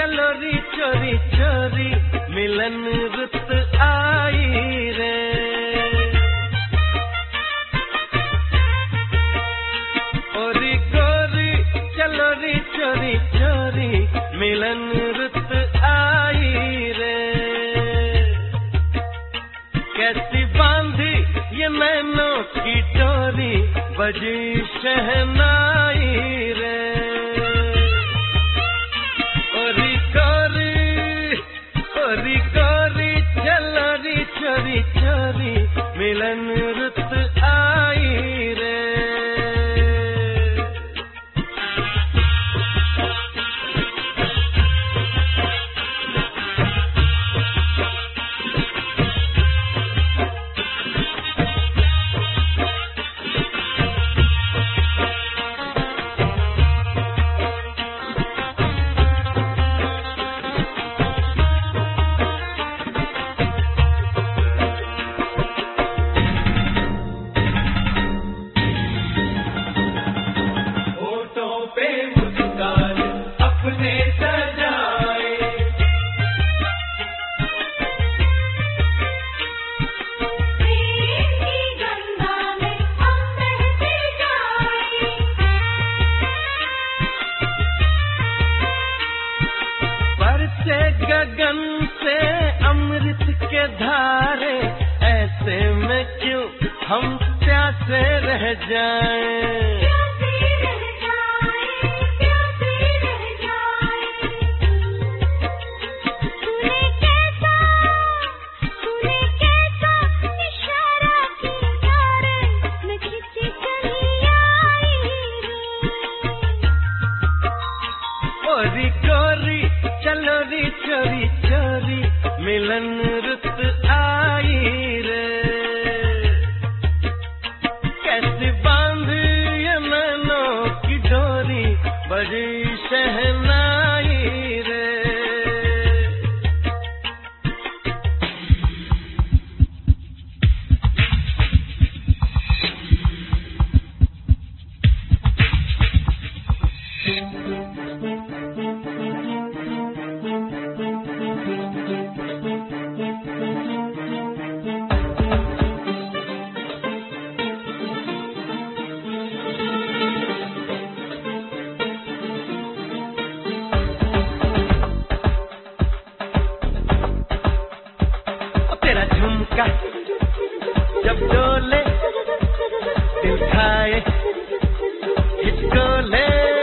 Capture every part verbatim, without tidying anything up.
चलो री चोरी चोरी मिलन रुत आई रे। ओरी गोरी चलो री चोरी चोरी मिलन रुत आई रे। कैसी बांधी ये नैनों की डोरी बजी शहनाई रे। ओरी गोरी ओरी गोरी चलो री चोरी चोरी मिलन रुत आई रे। गगन से अमृत के धारे ऐसे में क्यों हम प्यासे रह जाएं। ओरी गोरी चलो री चोरी चोरी मिलन रुत आई रे। कैसी बांधी ये नैनों की डोरी बजी शहनाई रे। तेरा झुमका जब डोले दिल खाए हिचकोले।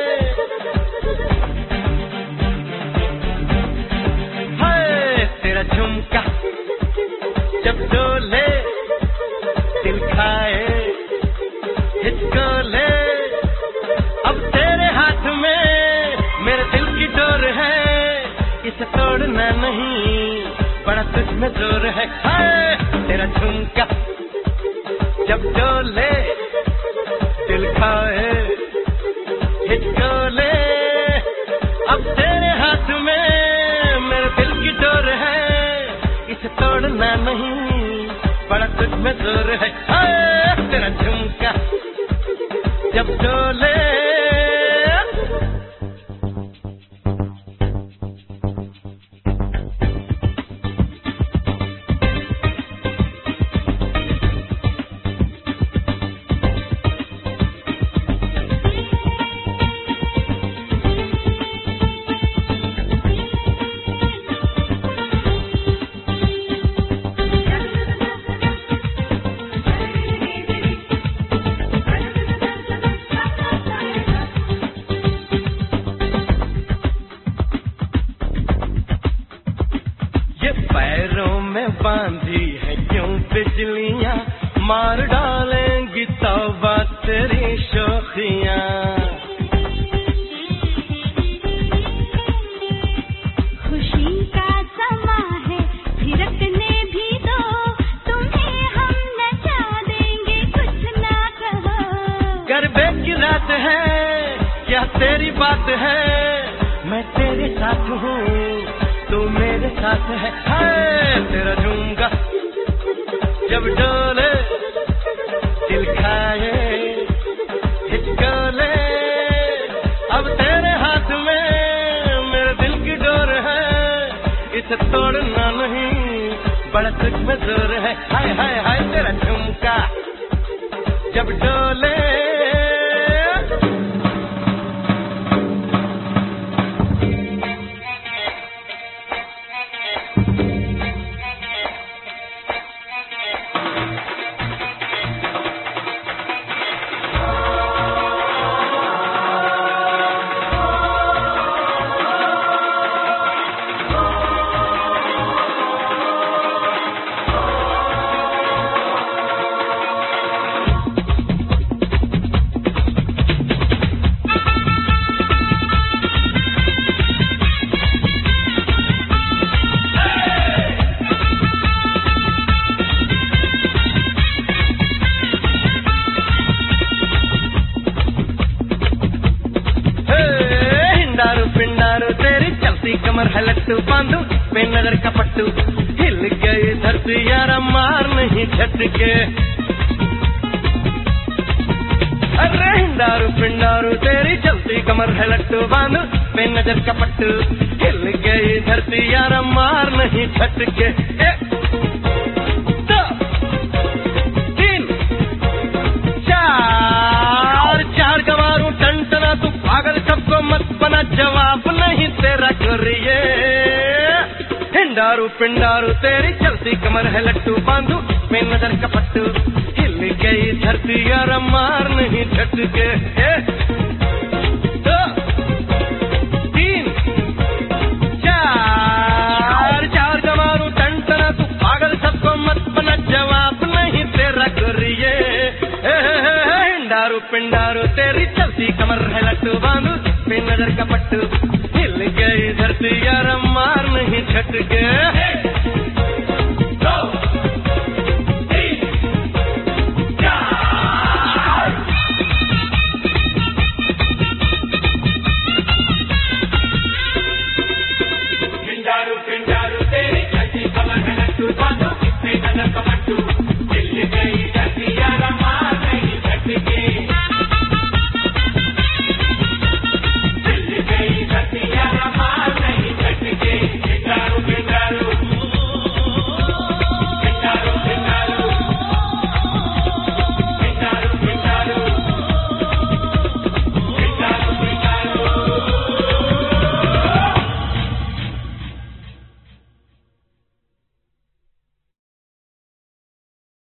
हाय तेरा झुमका जब डोले दिल खाए हिचकोले। अब तेरे हाथ में मेरे दिल की डोर है, इसे तोड़ना नहीं बड़ा तुझ में जोर है। हाय तेरा झुमका जब डोले दिल खाए हिचकोले। अब तेरे हाथ में मेरे दिल की डोर है, इसे तोड़ना नहीं बड़ा तुझ में जोर है। हाय तेरा झुमका जब डोले। पैरों में बांधी है क्यों बिजलियां, मार डालेंगी तौबा तेरी शोखियां। खुशी का समा है थिरकने भी दो, तुम्हें हम नचा देंगे कुछ ना कहो। गरबे की रात है क्या तेरी बात है, मैं तेरे साथ हूँ तू मेरे साथ है। हाय तेरा झुमका जब डोले दिल खाए हिचकोले। अब तेरे हाथ में मेरे दिल की डोर इसे तोड़ना नहीं, बड़ा तुझ में जोर है। हाय हाय हाय तेरा झुमका जब डोले, कमर है लट्टू बांधू पे नजर का पट्टू, हिल गई धरती यारा मार नहीं झटके। अरे हिंडारू पिंडारू तेरी चलती कमर है लट्टू बांधू पे नजर का पट्टू, हिल गई धरती यारा मार नहीं झटके। एक दो तीन चार, चार गवारू टंटना तू पागल सबको मत बना, जवाब नहीं तेरा गोरिये। हिंडारू पिंडारू तेरी चलती कमर है लट्टू बांधू पे नजर का पट्टू, हिल गई धरती यार मार नहीं झटके। दो तीन चार, चार गवारू टंटना तू पागल सबको मत बना, जवाब नहीं तेरा गोरिये। हिंडारू पिंडारू तेरी चलती कमर है लट्टू बांधू पे नजर का पट्टू,